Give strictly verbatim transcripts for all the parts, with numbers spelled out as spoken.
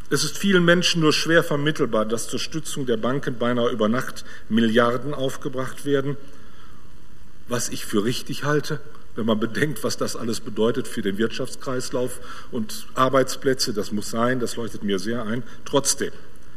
Es ist vielen Menschen nur schwer vermittelbar, dass zur Stützung der Banken beinahe über Nacht Milliarden aufgebracht werden, was ich für richtig halte, wenn man bedenkt, was das alles bedeutet für den Wirtschaftskreislauf und Arbeitsplätze. Das muss sein, das leuchtet mir sehr ein. Trotzdem,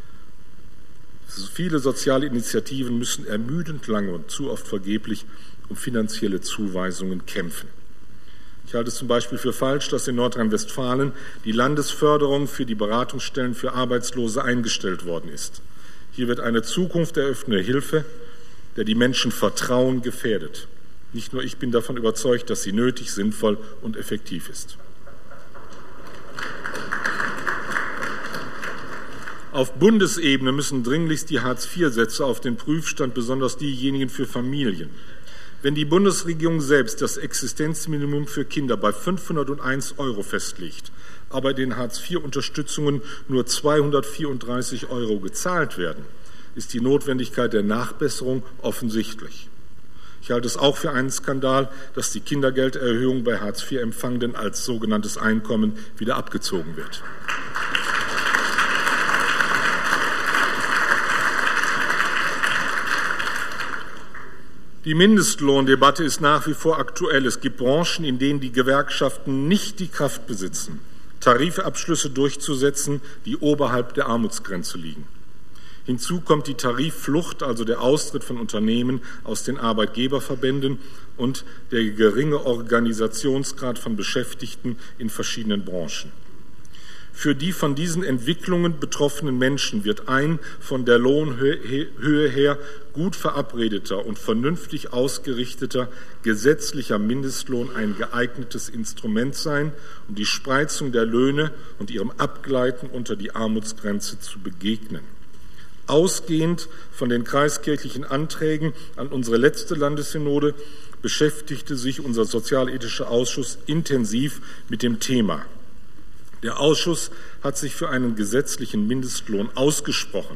viele soziale Initiativen müssen ermüdend lange und zu oft vergeblich um finanzielle Zuweisungen kämpfen. Ich halte es zum Beispiel für falsch, dass in Nordrhein-Westfalen die Landesförderung für die Beratungsstellen für Arbeitslose eingestellt worden ist. Hier wird eine Zukunft eröffnende Hilfe, der die Menschen Vertrauen gefährdet. Nicht nur ich bin davon überzeugt, dass sie nötig, sinnvoll und effektiv ist. Auf Bundesebene müssen dringlichst die Hartz-vier-Sätze auf den Prüfstand, besonders diejenigen für Familien. Wenn die Bundesregierung selbst das Existenzminimum für Kinder bei fünfhunderteins Euro festlegt, aber in den Hartz-vier-Unterstützungen nur zweihundertvierunddreißig Euro gezahlt werden, ist die Notwendigkeit der Nachbesserung offensichtlich. Ich halte es auch für einen Skandal, dass die Kindergelderhöhung bei Hartz-vier-Empfangenden als sogenanntes Einkommen wieder abgezogen wird. Die Mindestlohndebatte ist nach wie vor aktuell. Es gibt Branchen, in denen die Gewerkschaften nicht die Kraft besitzen, Tarifabschlüsse durchzusetzen, die oberhalb der Armutsgrenze liegen. Hinzu kommt die Tarifflucht, also der Austritt von Unternehmen aus den Arbeitgeberverbänden und der geringe Organisationsgrad von Beschäftigten in verschiedenen Branchen. Für die von diesen Entwicklungen betroffenen Menschen wird ein von der Lohnhöhe her gut verabredeter und vernünftig ausgerichteter gesetzlicher Mindestlohn ein geeignetes Instrument sein, um die Spreizung der Löhne und ihrem Abgleiten unter die Armutsgrenze zu begegnen. Ausgehend von den kreiskirchlichen Anträgen an unsere letzte Landessynode beschäftigte sich unser Sozialethischer Ausschuss intensiv mit dem Thema. Der Ausschuss hat sich für einen gesetzlichen Mindestlohn ausgesprochen.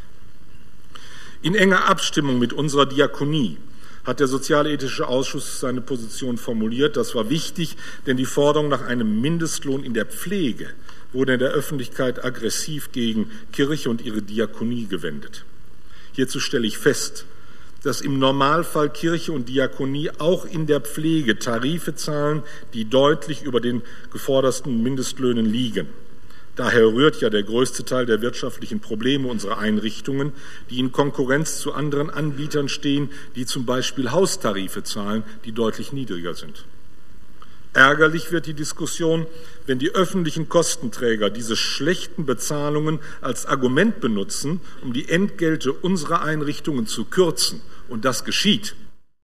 In enger Abstimmung mit unserer Diakonie hat der Sozialethische Ausschuss seine Position formuliert. Das war wichtig, denn die Forderung nach einem Mindestlohn in der Pflege wurde in der Öffentlichkeit aggressiv gegen Kirche und ihre Diakonie gewendet. Hierzu stelle ich fest, dass im Normalfall Kirche und Diakonie auch in der Pflege Tarife zahlen, die deutlich über den geforderten Mindestlöhnen liegen. Daher rührt ja der größte Teil der wirtschaftlichen Probleme unserer Einrichtungen, die in Konkurrenz zu anderen Anbietern stehen, die zum Beispiel Haustarife zahlen, die deutlich niedriger sind. Ärgerlich wird die Diskussion, wenn die öffentlichen Kostenträger diese schlechten Bezahlungen als Argument benutzen, um die Entgelte unserer Einrichtungen zu kürzen. Und das geschieht.